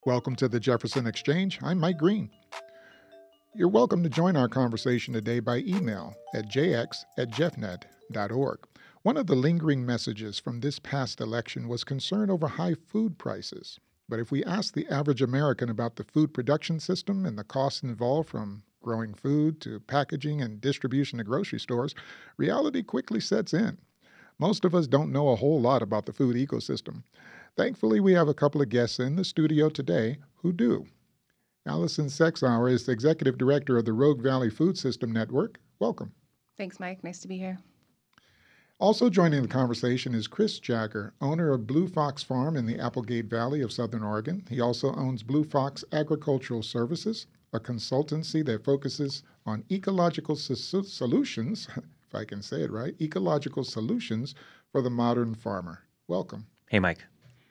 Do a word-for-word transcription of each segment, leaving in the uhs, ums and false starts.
Welcome to the Jefferson Exchange. I'm Mike Green. You're welcome to join our conversation today by email at j x at jeffnet dot org. One of the lingering messages from this past election was concern over high food prices. But if we ask the average American about the food production system and the costs involved from growing food to packaging and distribution to grocery stores, reality quickly sets in. Most of us don't know a whole lot about the food ecosystem. Thankfully, we have a couple of guests in the studio today who do. Allison Sexauer is the Executive Director of the Rogue Valley Food System Network. Welcome. Thanks, Mike. Nice to be here. Also joining the conversation is Chris Jagger, owner of Blue Fox Farm in the Applegate Valley of Southern Oregon. He also owns Blue Fox Agricultural Services, a consultancy that focuses on ecological so- solutions, if I can say it right, ecological solutions for the modern farmer. Welcome. Hey, Mike.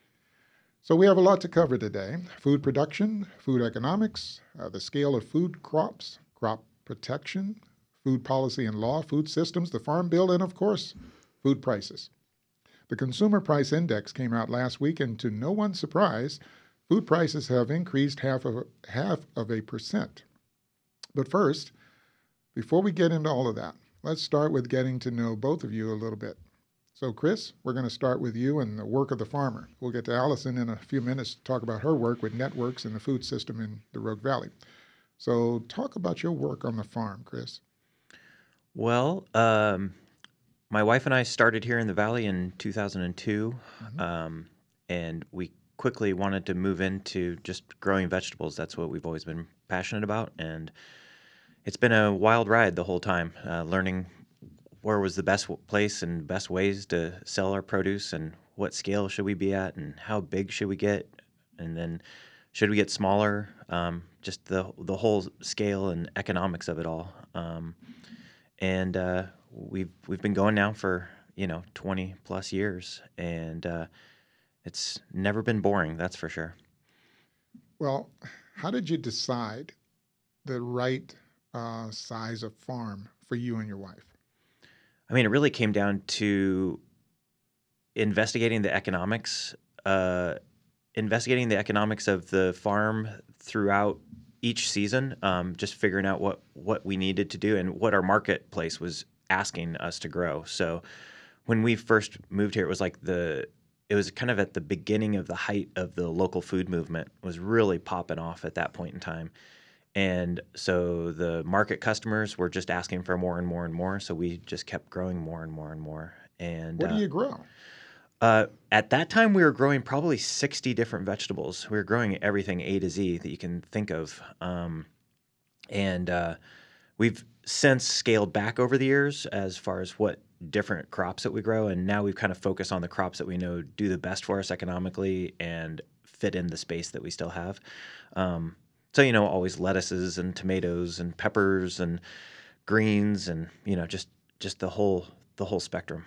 So we have a lot to cover today. Food production, food economics, uh, the scale of food crops, crop protection, food policy and law, food systems, the Farm Bill, and of course, food prices. The Consumer Price Index came out last week, and to no one's surprise, food prices have increased half of, half of a percent. But first, before we get into all of that, let's start with getting to know both of you a little bit. So, Chris, we're going to start with you and the work of the farmer. We'll get to Allison in a few minutes to talk about her work with networks and the food system in the Rogue Valley. So, talk about your work on the farm, Chris. Well, um, my wife and I started here in the Valley in two thousand two, mm-hmm. um, and we quickly wanted to move into just growing vegetables. That's what we've always been passionate about, and it's been a wild ride the whole time, uh, learning where was the best place and best ways to sell our produce and what scale should we be at and how big should we get, and then should we get smaller, um, just the the whole scale and economics of it all. Um, and uh, we've we've been going now for, you know, twenty plus years, and uh, it's never been boring, that's for sure. Well, how did you decide the right uh, size of farm for you and your wife? I mean, it really came down to investigating the economics, uh, investigating the economics of the farm throughout each season, um, just figuring out what, what we needed to do and what our marketplace was asking us to grow. So when we first moved here, it was like the it was kind of at the beginning of the height of the local food movement. It was really popping off at that point in time. And so the market customers were just asking for more and more and more. So we just kept growing more and more and more. And what do uh, you grow? Uh, at that time, we were growing probably sixty different vegetables. We were growing everything A to Z that you can think of. Um, and uh, we've since scaled back over the years as far as what different crops that we grow. And now we've kind of focused on the crops that we know do the best for us economically and fit in the space that we still have. Um, So, you know, always lettuces and tomatoes and peppers and greens and, you know, just just the whole the whole spectrum.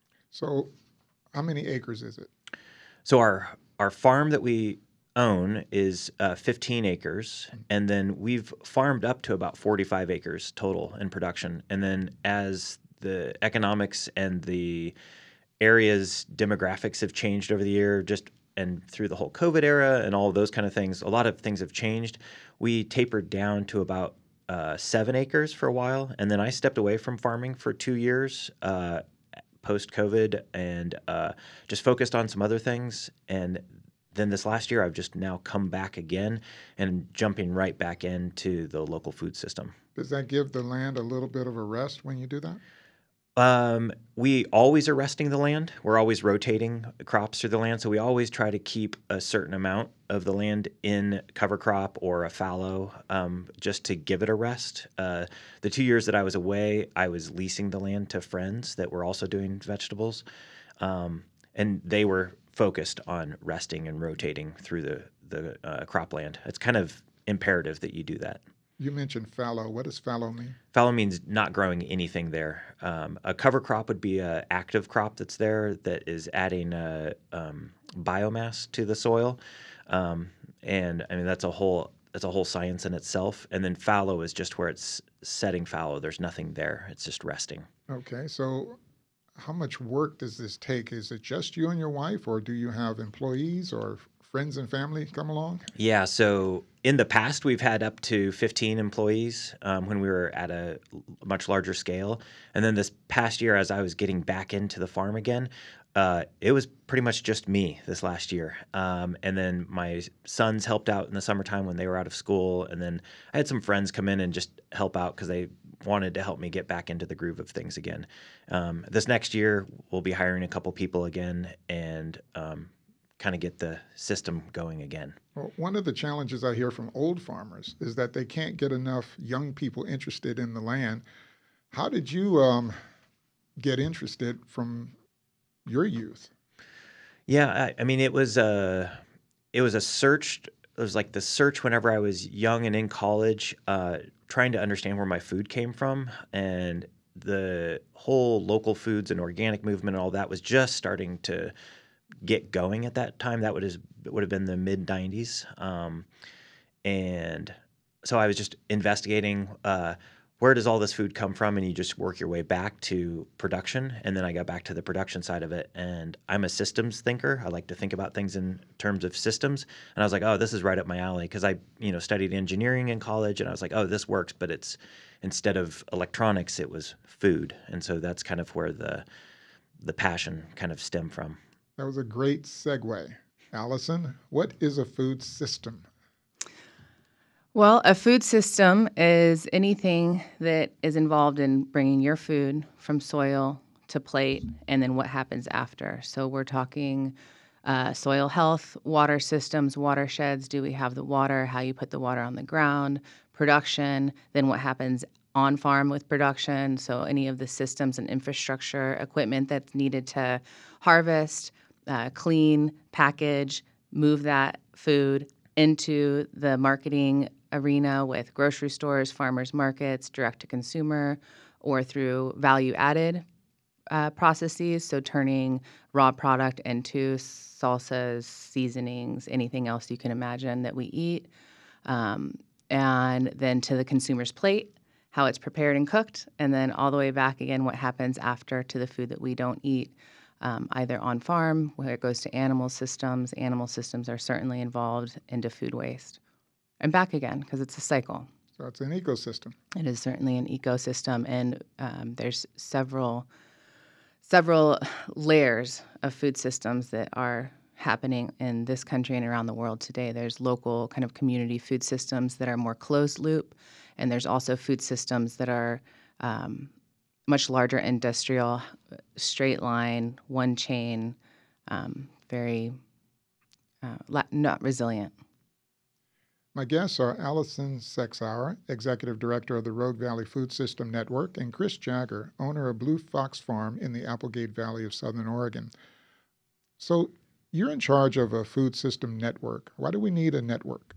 So how many acres is it? So our our farm that we own is uh, fifteen acres, and then we've farmed up to about forty-five acres total in production. And then as the economics and the area's demographics have changed over the year, just and through the whole COVID era and all of those kind of things, a lot of things have changed. We tapered down to about uh, seven acres for a while, and then I stepped away from farming for two years uh, post-COVID and uh, just focused on some other things. And then this last year, I've just now come back again and jumping right back into the local food system. Does that give the land a little bit of a rest when you do that? Um, we always are resting the land. We're always rotating crops through the land. So we always try to keep a certain amount of the land in cover crop or a fallow, um, just to give it a rest. Uh, the two years that I was away, I was leasing the land to friends that were also doing vegetables. Um, and they were focused on resting and rotating through the, the uh, cropland. It's kind of imperative that you do that. You mentioned fallow. What does fallow mean? Fallow means not growing anything there. Um, a cover crop would be an active crop that's there that is adding uh, um, biomass to the soil, um, and I mean that's a whole that's a whole science in itself. And then fallow is just where it's setting fallow. There's nothing there. It's just resting. Okay, so how much work does this take? Is it just you and your wife, or do you have employees or friends and family come along? Yeah, so in the past, we've had up to fifteen employees um, when we were at a l- much larger scale. And then this past year, as I was getting back into the farm again, uh, it was pretty much just me this last year. Um, and then my sons helped out in the summertime when they were out of school. And then I had some friends come in and just help out because they wanted to help me get back into the groove of things again. Um, this next year, we'll be hiring a couple people again and um, kind of get the system going again. Well, one of the challenges I hear from old farmers is that they can't get enough young people interested in the land. How did you um, get interested from your youth? Yeah, I, I mean, it was a it was a search. It was like the search whenever I was young and in college, uh, trying to understand where my food came from, and the whole local foods and organic movement and all that was just starting to get going at that time. That would have would have been the mid nineties, um, and so I was just investigating. Uh, where does all this food come from? And you just work your way back to production. And then I got back to the production side of it. And I'm a systems thinker. I like to think about things in terms of systems. And I was like, oh, this is right up my alley because I, you know, studied engineering in college. And I was like, oh, this works. But it's instead of electronics, it was food. And so that's kind of where the the passion kind of stemmed from. That was a great segue. Allison, what is a food system? Well, a food system is anything that is involved in bringing your food from soil to plate and then what happens after. So we're talking uh, soil health, water systems, watersheds. Do we have the water? How you put the water on the ground, production, then what happens on farm with production. So any of the systems and infrastructure equipment that's needed to harvest, uh, clean, package, move that food into the marketing arena with grocery stores, farmers markets, direct to consumer, or through value added uh, processes. So turning raw product into salsas, seasonings, anything else you can imagine that we eat. Um, and then to the consumer's plate, how it's prepared and cooked, and then all the way back again, what happens after to the food that we don't eat. Um, either on farm, where it goes to animal systems. Animal systems are certainly involved into food waste. And back again, because it's a cycle. So it's an ecosystem. It is certainly an ecosystem, and um, there's several several layers of food systems that are happening in this country and around the world today. There's local kind of community food systems that are more closed loop, and there's also food systems that are um, much larger industrial, straight line, one chain, um, very uh, la- not resilient. My guests are Allison Sexauer, Executive Director of the Rogue Valley Food System Network, and Chris Jagger, owner of Blue Fox Farm in the Applegate Valley of Southern Oregon. So you're in charge of a food system network. Why do we need a network?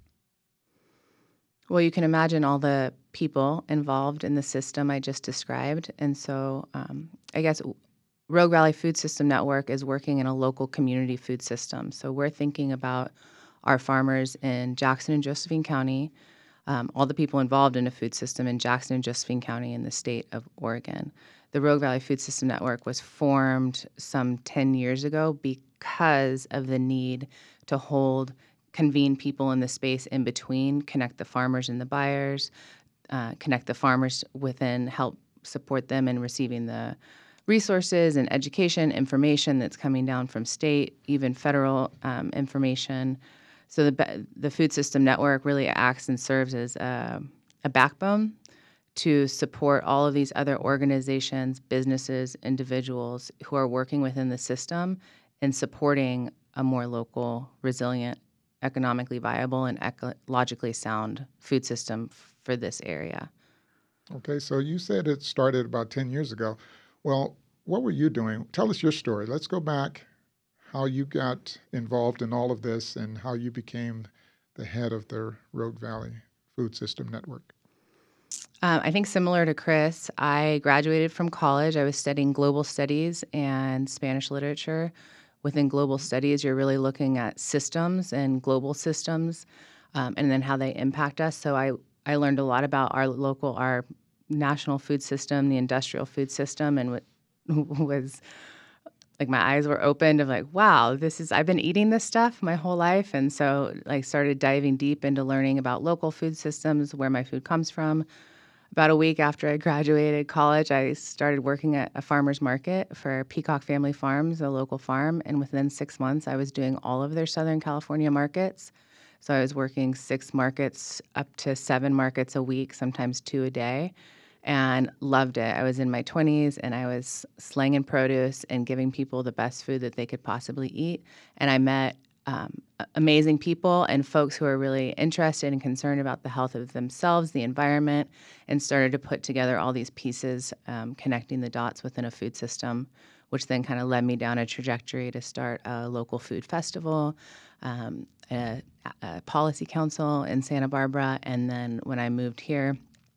Well, you can imagine all the people involved in the system I just described. And so um, I guess Rogue Valley Food System Network is working in a local community food system. So we're thinking about our farmers in Jackson and Josephine County, um, all the people involved in a food system in Jackson and Josephine County in the state of Oregon. The Rogue Valley Food System Network was formed some ten years ago because of the need to hold convene people in the space in between, connect the farmers and the buyers, uh, connect the farmers within, help support them in receiving the resources and education, information that's coming down from state, even federal um, information. So the the food system network really acts and serves as a, a backbone to support all of these other organizations, businesses, individuals who are working within the system and supporting a more local, resilient, economically viable, and ecologically sound food system f- for this area. Okay, so you said it started about ten years ago. Well, what were you doing? Tell us your story. Let's go back, how you got involved in all of this and how you became the head of the Rogue Valley Food System Network. Um, I think similar to Chris, I graduated from college. I was studying global studies and Spanish literature. Within global studies, you're really looking at systems and global systems, um, and then how they impact us. So I, I learned a lot about our local, our national food system, the industrial food system, and w- was like my eyes were opened of like, wow, this is, I've been eating this stuff my whole life. And so like started diving deep into learning about local food systems, where my food comes from. About a week after I graduated college, I started working at a farmer's market for Peacock Family Farms, a local farm. And within six months, I was doing all of their Southern California markets. So I was working six markets up to seven markets a week, sometimes two a day, and loved it. I was in my twenties and I was slanging produce and giving people the best food that they could possibly eat. And I met um, amazing people and folks who are really interested and concerned about the health of themselves, the environment, and started to put together all these pieces, um, connecting the dots within a food system, which then kind of led me down a trajectory to start a local food festival, um, a, a policy council in Santa Barbara. And then when I moved here,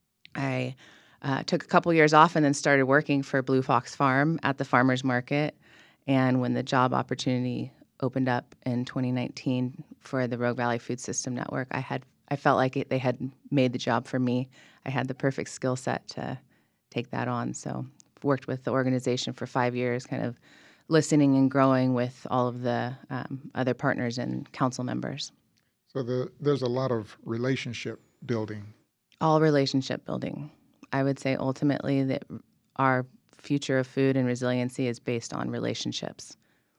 I uh, took a couple years off and then started working for Blue Fox Farm at the farmer's market. And when the job opportunity opened up in twenty nineteen for the Rogue Valley Food System Network, I had I felt like it, they had made the job for me. I had the perfect skill set to take that on. So I've worked with the organization for five years, kind of listening and growing with all of the um, other partners and council members. So the, there's a lot of relationship building. All relationship building. I would say ultimately that our future of food and resiliency is based on relationships.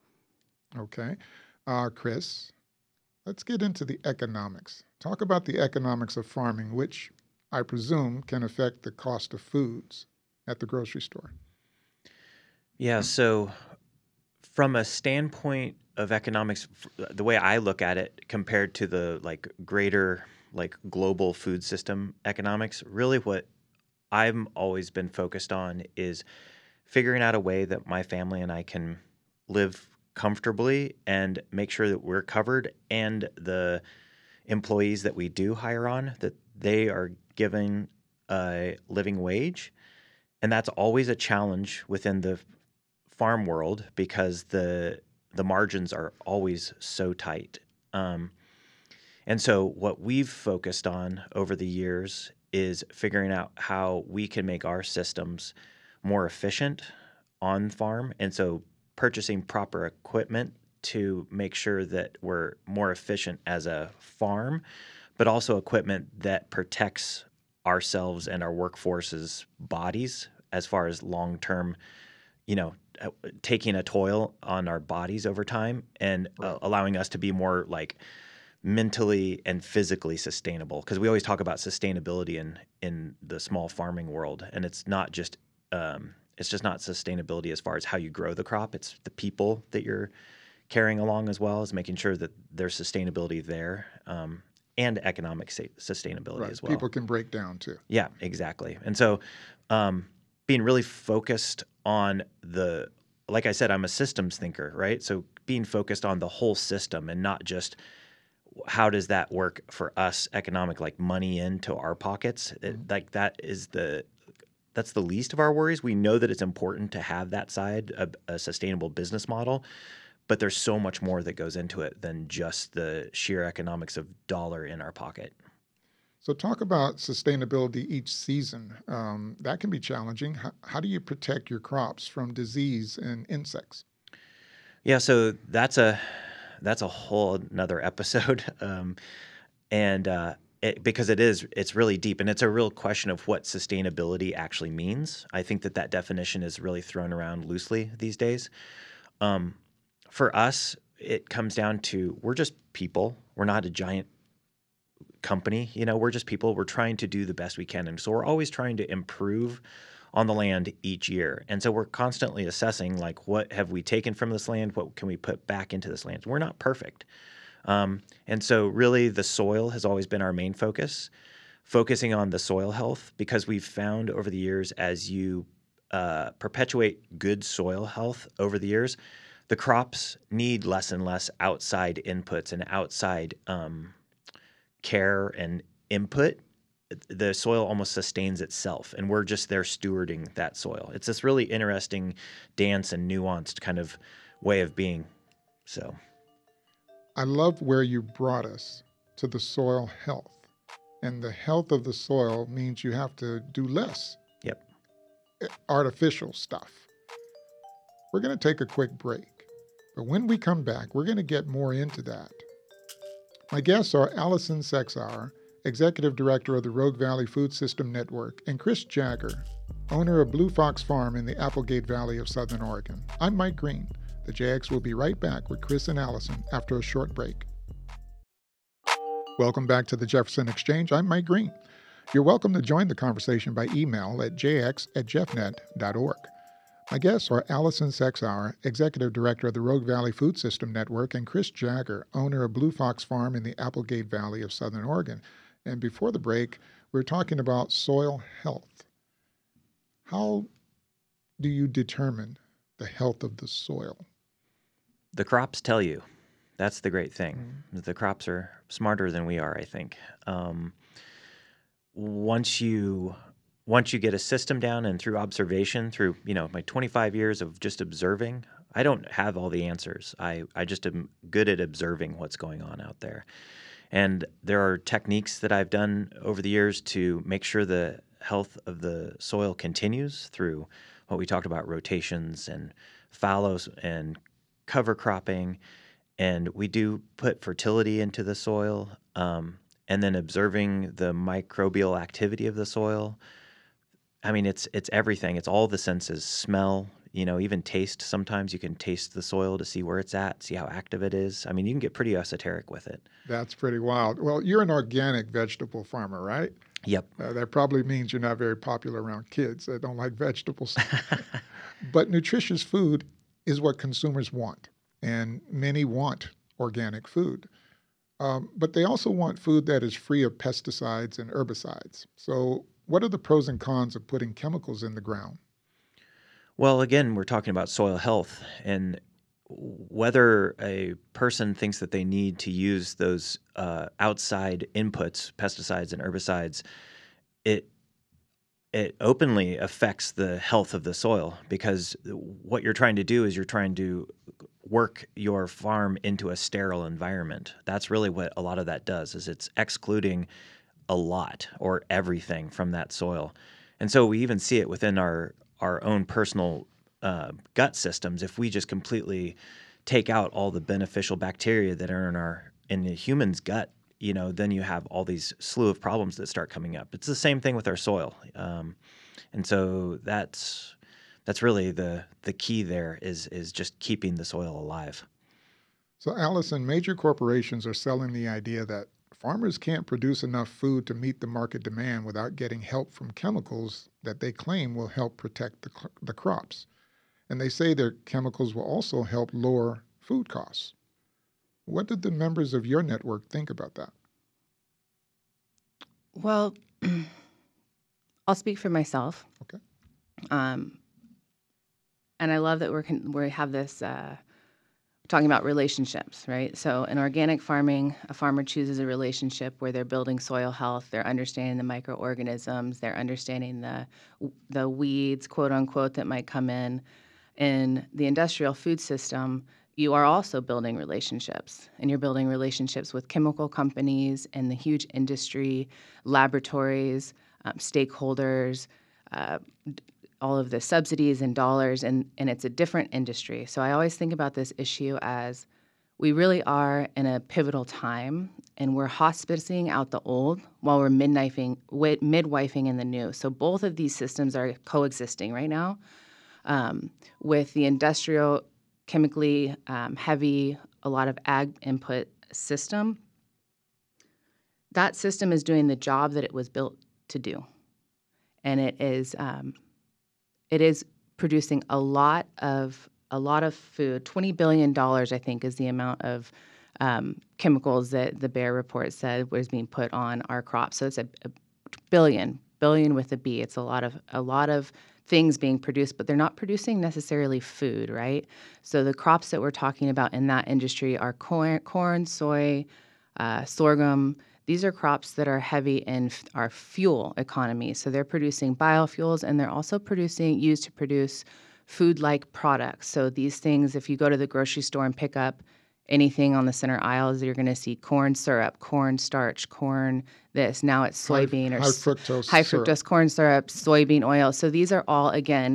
Okay. Uh, Chris, let's get into the economics. Talk about the economics of farming, which I presume can affect the cost of foods at the grocery store. Yeah, so from a standpoint of economics, f- the way I look at it compared to the like greater like global food system economics, really what I'm always been focused on is figuring out a way that my family and I can live comfortably and make sure that we're covered, and the employees that we do hire on, that they are given a living wage. And that's always a challenge within the farm world because the the margins are always so tight. Um, and so what we've focused on over the years is figuring out how we can make our systems more efficient on farm. And so purchasing proper equipment to make sure that we're more efficient as a farm, but also equipment that protects ourselves and our workforce's bodies as far as long-term, you know, uh, taking a toll on our bodies over time and uh, allowing us to be more like mentally and physically sustainable. Because we always talk about sustainability in in the small farming world, and it's not just um, it's just not sustainability as far as how you grow the crop. It's the people that you're carrying along as well, as making sure that there's sustainability there, um, and economic sa- sustainability Right. as well. People can break down too. Yeah, exactly. And so um, being really focused on the, like I said, I'm a systems thinker, right? So being focused on the whole system and not just how does that work for us economic, like money into our pockets. It, like that is the, that's the least of our worries. We know that it's important to have that side, a, a sustainable business model, but there's so much more that goes into it than just the sheer economics of dollar in our pocket. So talk about sustainability each season. Um, that can be challenging. How, how do you protect your crops from disease and insects? Yeah, so that's a that's a whole another episode, um, and uh, it, because it is it's really deep, and it's a real question of what sustainability actually means. I think that that definition is really thrown around loosely these days. Um, for us, it comes down to we're just people. We're not a giant company. You know, we're just people. We're trying to do the best we can, and so we're always trying to improve on the land each year. And so we're constantly assessing, like, what have we taken from this land? What can we put back into this land? We're not perfect. Um, and so really the soil has always been our main focus, focusing on the soil health, because we've found over the years as you uh, perpetuate good soil health over the years, the crops need less and less outside inputs and outside um, care and input. The soil almost sustains itself, and we're just there stewarding that soil. It's this really interesting dance and nuanced kind of way of being. So I love where you brought us to the soil health. And the health of the soil means you have to do less yep. artificial stuff. We're going to take a quick break. But when we come back, we're going to get more into that. My guests are Allison Sexauer, Executive Director of the Rogue Valley Food System Network, and Chris Jagger, owner of Blue Fox Farm in the Applegate Valley of Southern Oregon. I'm Mike Green. The J X will be right back with Chris and Allison after a short break. Welcome back to the Jefferson Exchange. I'm Mike Green. You're welcome to join the conversation by email at j x at jeffnet dot org. My guests are Allison Sexauer, Executive Director of the Rogue Valley Food System Network, and Chris Jagger, owner of Blue Fox Farm in the Applegate Valley of Southern Oregon. And before the break, we we're talking about soil health. How do you determine the health of the soil? The crops tell you. That's the great thing. Mm-hmm. The crops are smarter than we are, I think. Um, once you once you get a system down and through observation, through you know my twenty-five years of just observing, I don't have all the answers. I, I just am good at observing what's going on out there. And there are techniques that I've done over the years to make sure the health of the soil continues through what we talked about, rotations and fallows and cover cropping. And we do put fertility into the soil, um, and then observing the microbial activity of the soil. I mean, it's it's everything. It's all the senses: smell, you know, even taste. Sometimes you can taste the soil to see where it's at, see how active it is. I mean, you can get pretty esoteric with it. That's pretty wild. Well, you're an organic vegetable farmer, right? Yep. Uh, that probably means you're not very popular around kids that don't like vegetables. But nutritious food is what consumers want, and many want organic food. Um, but they also want food that is free of pesticides and herbicides. So what are the pros and cons of putting chemicals in the ground? Well, again, we're talking about soil health, and whether a person thinks that they need to use those uh, outside inputs, pesticides and herbicides, it it openly affects the health of the soil, because what you're trying to do is you're trying to work your farm into a sterile environment. That's really what a lot of that does, is it's excluding a lot or everything from that soil. And so we even see it within our, our own personal uh, gut systems. If we just completely take out all the beneficial bacteria that are in our in the human's gut, you know, then you have all these slew of problems that start coming up. It's the same thing with our soil. Um, and so that's that's really the the key there is is just keeping the soil alive. So, Allison, major corporations are selling the idea that farmers can't produce enough food to meet the market demand without getting help from chemicals that they claim will help protect the, the crops. And they say their chemicals will also help lower food costs. What did the members of your network think about that? Well, I'll speak for myself. Okay. Um, and I love that we're con- we have this uh, talking about relationships, right? So in organic farming, a farmer chooses a relationship where they're building soil health, they're understanding the microorganisms, they're understanding the the weeds, quote unquote, that might come in. In the industrial food system, you are also building relationships, and you're building relationships with chemical companies and the huge industry, laboratories, um, stakeholders, uh, all of the subsidies and dollars, and, and it's a different industry. So I always think about this issue as we really are in a pivotal time, and we're hospicing out the old while we're midwifing, midwifing in the new. So both of these systems are coexisting right now. Um, with the industrial, chemically um, heavy, a lot of ag input system, that system is doing the job that it was built to do. And it is um, it is producing a lot of a lot of food. twenty billion dollars, I think, is the amount of um, chemicals that the Bayer report said was being put on our crops. So it's a, a billion, billion with a B. It's a lot of a lot of things being produced, but they're not producing necessarily food, right? So the crops that we're talking about in that industry are corn, corn soy, uh, sorghum. These are crops that are heavy in f- our fuel economy. So they're producing biofuels, and they're also producing used to produce food-like products. So these things, if you go to the grocery store and pick up anything on the center aisles, you're going to see corn syrup, corn starch, corn this. Now it's soybean high, or high fructose high syrup. fructose corn syrup, soybean oil. So these are all, again,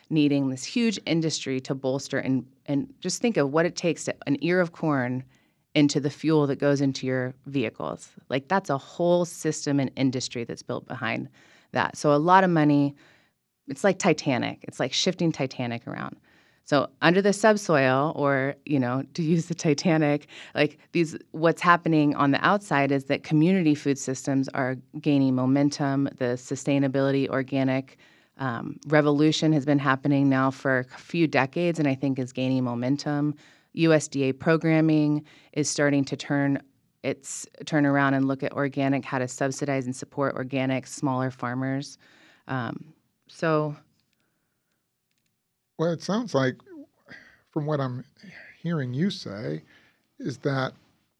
needing this huge industry to bolster and and just think of what it takes to an ear of corn into the fuel that goes into your vehicles. Like that's a whole system and industry that's built behind that. So a lot of money. It's like Titanic. It's like shifting Titanic around. So under the subsoil, or, you know, to use the Titanic, like these, what's happening on the outside is that community food systems are gaining momentum. The sustainability, organic um, revolution has been happening now for a few decades, and I think is gaining momentum. U S D A programming is starting to turn its turn around and look at organic, how to subsidize and support organic, smaller farmers. Um, so. Well, it sounds like, from what I'm hearing you say, is that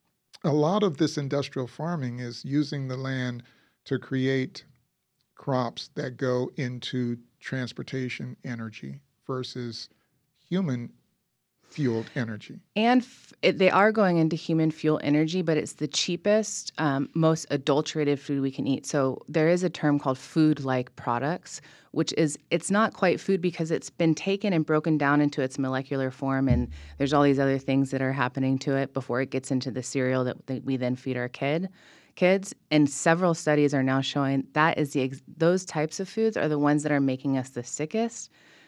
a lot of this industrial farming is using the land to create crops that go into transportation energy versus human fueled energy. And f- it, they are going into human fuel energy, but it's the cheapest, um, most adulterated food we can eat. So there is a term called food-like products, which is, it's not quite food because it's been taken and broken down into its molecular form, and there's all these other things that are happening to it before it gets into the cereal that, that we then feed our kid. Kids, and several studies are now showing that is the ex- those types of foods are the ones that are making us the sickest.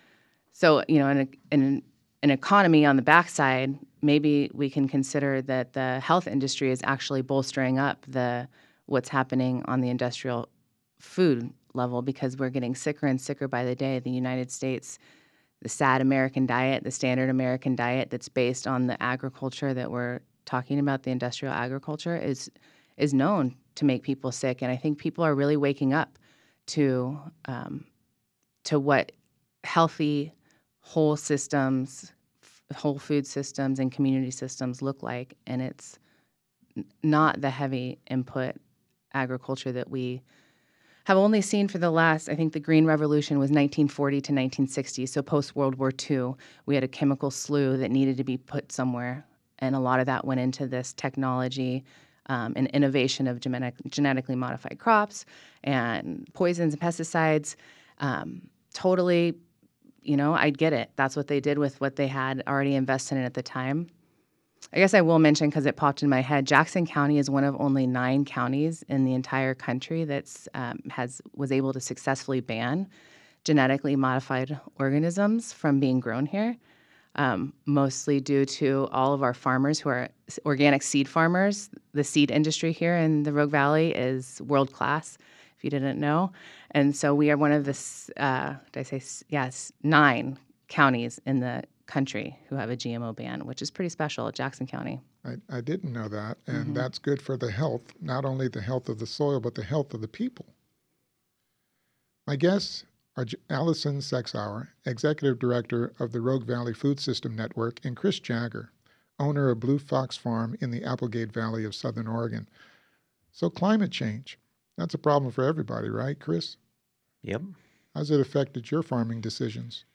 So, you know, in, a, in an economy on the backside, maybe we can consider that the health industry is actually bolstering up the what's happening on the industrial food level, because we're getting sicker and sicker by the day. The United States, the sad American diet, the standard American diet that's based on the agriculture that we're talking about, the industrial agriculture, is is known to make people sick. And I think people are really waking up to um, to what healthy, whole systems, f- whole food systems and community systems look like. And it's n- not the heavy input agriculture that we have only seen for the last, I think the Green Revolution was nineteen forty to nineteen sixty. So post-World War Two, we had a chemical slough that needed to be put somewhere. And a lot of that went into this technology um, and innovation of genetic, genetically modified crops and poisons and pesticides. Um, totally, you know, I get it. That's what they did with what they had already invested in at the time. I guess I will mention, because it popped in my head, Jackson County is one of only nine counties in the entire country that's um, has was able to successfully ban genetically modified organisms from being grown here, um, mostly due to all of our farmers who are s- organic seed farmers. The seed industry here in the Rogue Valley is world class, if you didn't know. And so we are one of the, s- uh, did I say, s- yes, nine counties in the country who have a G M O ban, which is pretty special at Jackson County. I, I didn't know that, and Mhm. that's good for the health, not only the health of the soil, but the health of the people. My guests are J- Allison Sexauer, Executive Director of the Rogue Valley Food System Network, and Chris Jagger, owner of Blue Fox Farm in the Applegate Valley of Southern Oregon. So climate change, that's a problem for everybody, right, Chris? Yep. How's it affected your farming decisions?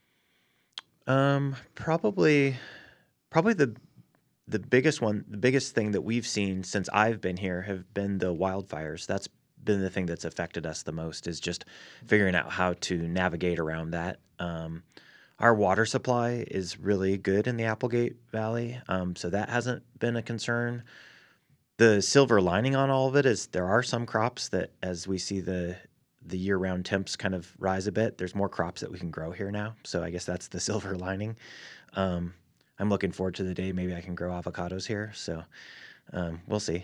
Um, probably, probably the the biggest one, the biggest thing that we've seen since I've been here have been the wildfires. That's been the thing that's affected us the most, is just figuring out how to navigate around that. Um, our water supply is really good in the Applegate Valley, um, so that hasn't been a concern. The silver lining on all of it is there are some crops that, as we see the the year-round temps kind of rise a bit, there's more crops that we can grow here now. So I guess that's the silver lining. Um, I'm looking forward to the day maybe I can grow avocados here. So um, we'll see.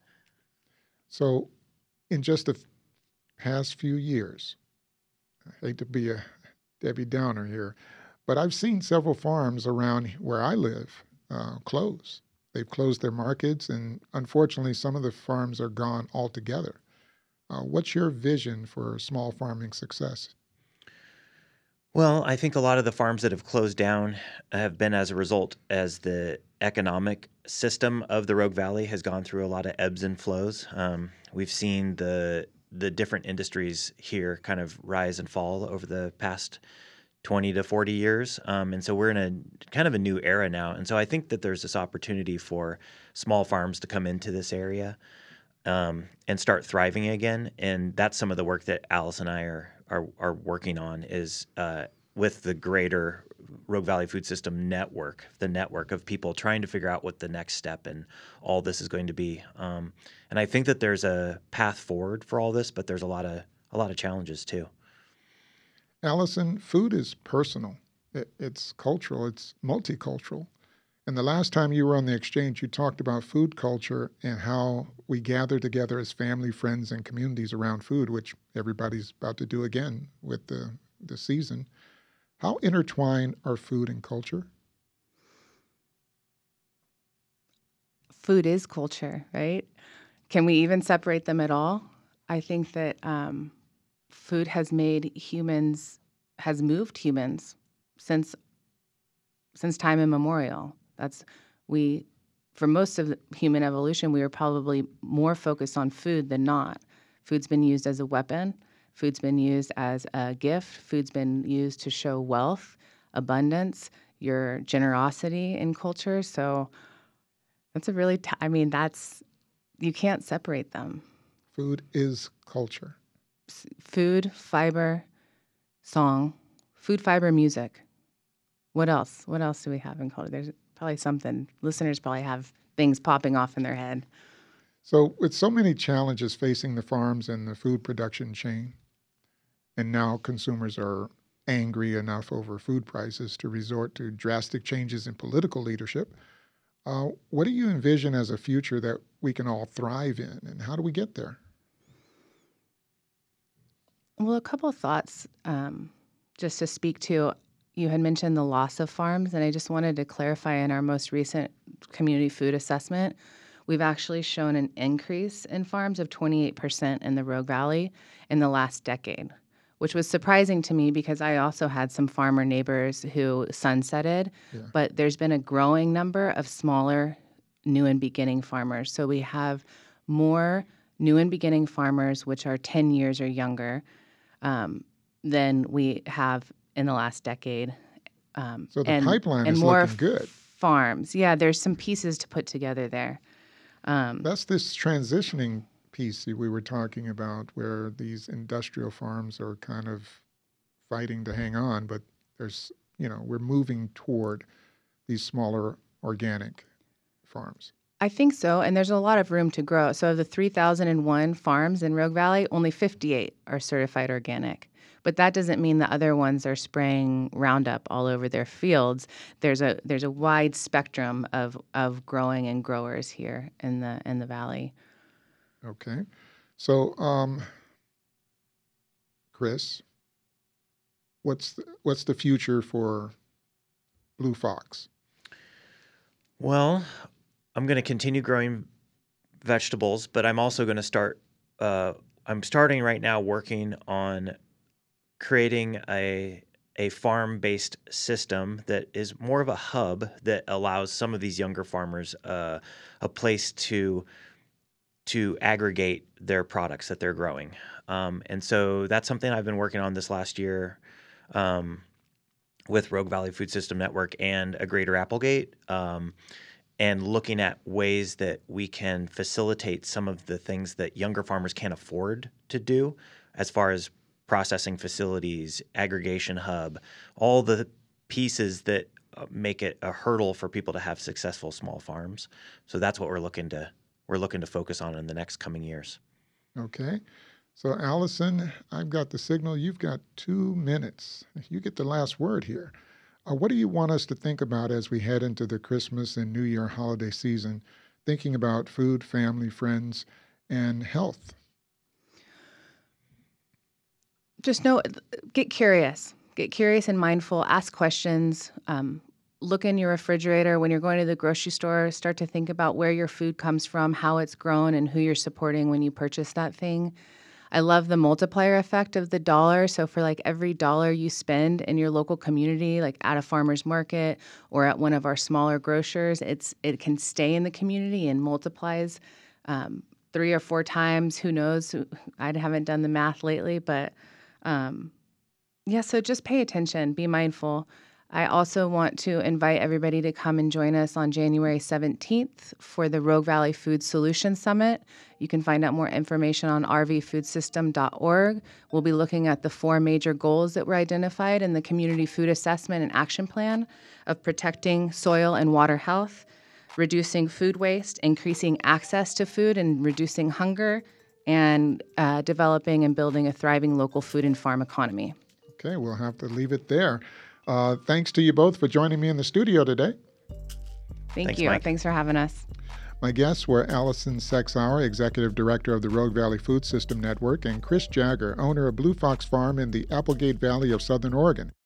So, in just the f- past few years, I hate to be a Debbie Downer here, but I've seen several farms around where I live uh, close. They've closed their markets, and unfortunately, some of the farms are gone altogether. Uh, what's your vision for small farming success? Well, I think a lot of the farms that have closed down have been as a result as the economic system of the Rogue Valley has gone through a lot of ebbs and flows. Um, we've seen the the different industries here kind of rise and fall over the past twenty to forty years. Um, and so we're in a kind of a new era now. And so I think that there's this opportunity for small farms to come into this area um, and start thriving again. And that's some of the work that Alice and I are are, are working on, is uh, with the greater Rogue Valley Food System network, the network of people trying to figure out what the next step in all this is going to be. Um, and I think that there's a path forward for all this, but there's a lot of a lot of challenges too. Allison, food is personal. It, it's cultural. It's multicultural. And the last time you were on the exchange, you talked about food culture and how we gather together as family, friends, and communities around food, which everybody's about to do again with the, the season. How intertwined are food and culture? Food is culture, right? Can we even separate them at all? I think that um, food has made humans, has moved humans since since time immemorial. That's we, for most of the human evolution, we were probably more focused on food than not. Food's been used as a weapon. Food's been used as a gift. Food's been used to show wealth, abundance, your generosity in culture. So that's a really, t- I mean, that's, you can't separate them. Food is culture. S- Food, fiber, song, food, fiber, music. What else? What else do we have in culture? There's probably something. Listeners probably have things popping off in their head. So, with so many challenges facing the farms and the food production chain, and now consumers are angry enough over food prices to resort to drastic changes in political leadership, uh, what do you envision as a future that we can all thrive in, and how do we get there? Well, a couple of thoughts um, just to speak to. You had mentioned the loss of farms, and I just wanted to clarify in our most recent community food assessment, we've actually shown an increase in farms of twenty-eight percent in the Rogue Valley in the last decade, which was surprising to me because I also had some farmer neighbors who sunsetted, Yeah. but there's been a growing number of smaller new and beginning farmers. So we have more new and beginning farmers, which are ten years or younger, um, than we have in the last decade. Um, So the and, pipeline and is more looking good. farms. Yeah, there's some pieces to put together there. Um, That's this transitioning piece that we were talking about, where these industrial farms are kind of fighting to hang on, but there's, you know, we're moving toward these smaller organic farms. I think so, and there's a lot of room to grow. So of the three thousand one farms in Rogue Valley, only fifty-eight are certified organic. But that doesn't mean the other ones are spraying Roundup all over their fields. There's a there's a wide spectrum of of growing and growers here in the in the valley. Okay. So, um, Chris, what's the, what's the future for Blue Fox? Well, I'm going to continue growing vegetables, but I'm also going to start. Uh, I'm starting right now working on creating a a farm-based system that is more of a hub that allows some of these younger farmers uh, a place to to aggregate their products that they're growing. Um, and so that's something I've been working on this last year um, with Rogue Valley Food System Network and a Greater Applegate. Um, and looking at ways that we can facilitate some of the things that younger farmers can't afford to do as far as processing facilities, aggregation hub, all the pieces that uh, make it a hurdle for people to have successful small farms. So that's what we're looking to we're looking to focus on in the next coming years. Okay. So, Allison, I've got the signal. You've got two minutes. You get the last word here. Uh, what do you want us to think about as we head into the Christmas and New Year holiday season, thinking about food, family, friends, and health? Just know, get curious. Get curious and mindful. Ask questions. Um, look in your refrigerator. When you're going to the grocery store, start to think about where your food comes from, how it's grown, and who you're supporting when you purchase that thing. I love the multiplier effect of the dollar. So for like every dollar you spend in your local community, like at a farmer's market or at one of our smaller grocers, it's it can stay in the community and multiplies um, three or four times. Who knows? I haven't done the math lately, but um, yeah. So just pay attention. Be mindful. I also want to invite everybody to come and join us on January seventeenth for the Rogue Valley Food Solutions Summit. You can find out more information on r v food system dot org. We'll be looking at the four major goals that were identified in the Community Food Assessment and Action Plan of protecting soil and water health, reducing food waste, increasing access to food and reducing hunger, and uh, developing and building a thriving local food and farm economy. Okay, we'll have to leave it there. Uh, thanks to you both for joining me in the studio today. Thank Thanks, you. Mike. Thanks for having us. My guests were Allison Sexauer, Executive Director of the Rogue Valley Food System Network, and Chris Jagger, owner of Blue Fox Farm in the Applegate Valley of Southern Oregon.